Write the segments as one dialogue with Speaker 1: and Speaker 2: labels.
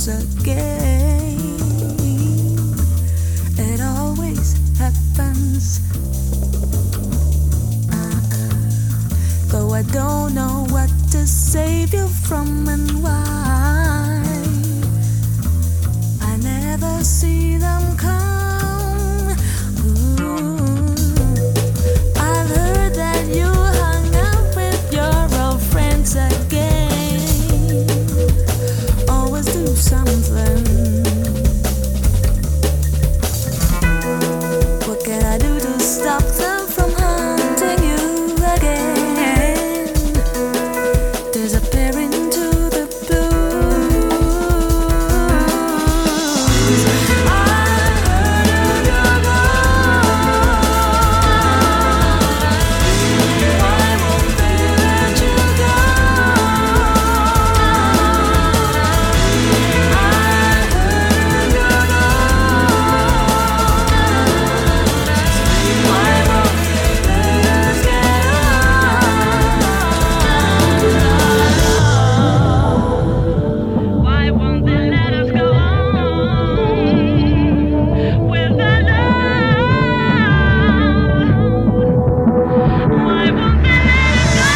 Speaker 1: once again. It always happens. Though I don't know what to save you from and why, I never see them come. Ooh. I've heard that you hung out with your old friends again. Always do something. What can I do to stop them from hunting you again? Disappearing to the blue. I heard you're gone. Why won't they let you go? I heard you're gone. Why won't they let us get on? Why won't they let us go on with our love? Why won't they let us go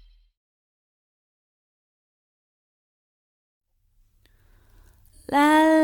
Speaker 1: la